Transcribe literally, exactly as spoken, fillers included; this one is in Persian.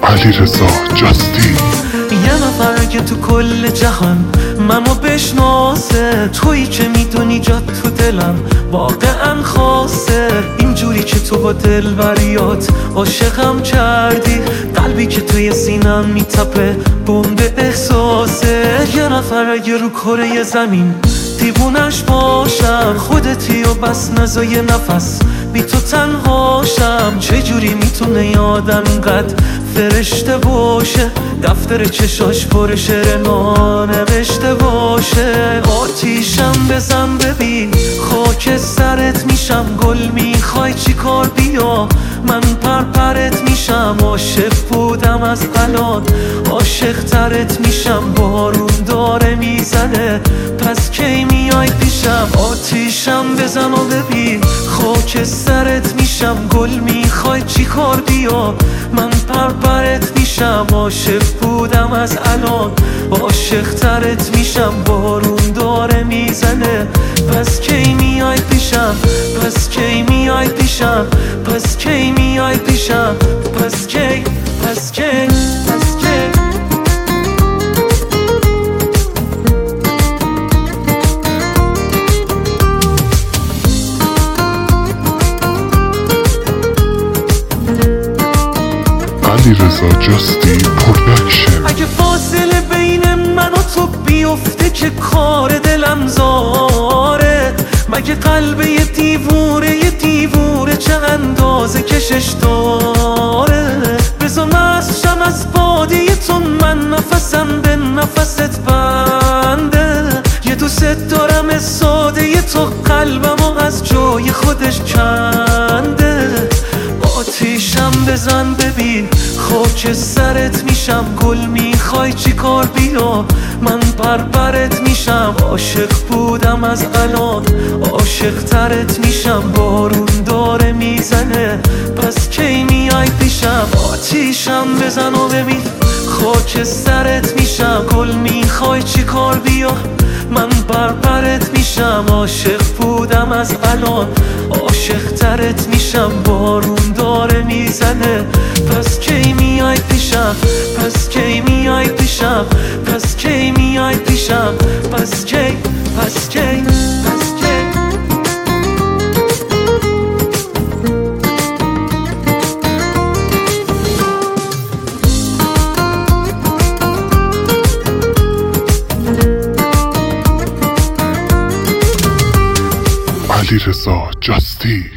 علیرضا جاستی. یه نفر که تو کل جهان منو بشناسه، تویی که میدونی جات تو دلم واقعا خاصه. اینجوری که تو با دلبریات عاشقم کردی، قلبی که توی سینم میتپه بمب احساسه. یه نفر اگه رو کره زمین دیوونش باشم، خودتی و بس نزای نفس بی تو تنهاشم. چجوری میتونه یه آدم اینقدر فرشته باشه، دفتر چشاش پر شعر نانوشته باشه. آتیشم بزن ببین خاک سرت میشم، گل میخوای چی کار بیا من پرپرت میشم. عاشق بودم از الان عاشق ترت میشم، بارون داره میزنه پس کی میای پیشم. آتیشم بزن و ببین خاک سرت میشم، گل میخوای چی کار بیا من پرپرت میشم. عاشق بودم از الان عاشق ترت میشم، بارون داره میزنه پس کی میای پیشم. پس کی میای پیشم پس کی میای پیشم پس کی پس کی پس کی. علیرضا جاستی پروداکشن. اگه فاصله بین من و تو بیفته که کار دلم زاره، مگه قلب یه دیوونه یه دیوونه چه اندازه کشش داره. بذار مستم از باده تو، من نفسم به نفست بنده. یه دوست دارم ساده تو، قلبمو از جای خودش کنده. آتیشم بزن ببین خاک سرت میشم، گل میخوای چی کار بیا من پرپرت میشم. عاشق بودم از الان عاشق ترت میشم، بارون داره میزنه پس کی میای پیشم. آتیشم بزن و ببین خاک سرت میشم، گل میخوای چی کار بیا من پرپرت میشم. عاشق بودم از الان عاشق ترت میشم، بارون داره میزنه پس کی میای پیشم. پس کی میای پیشم پس کی میای پیشم پس کی پس کی پس کی. علیرضا جاستی.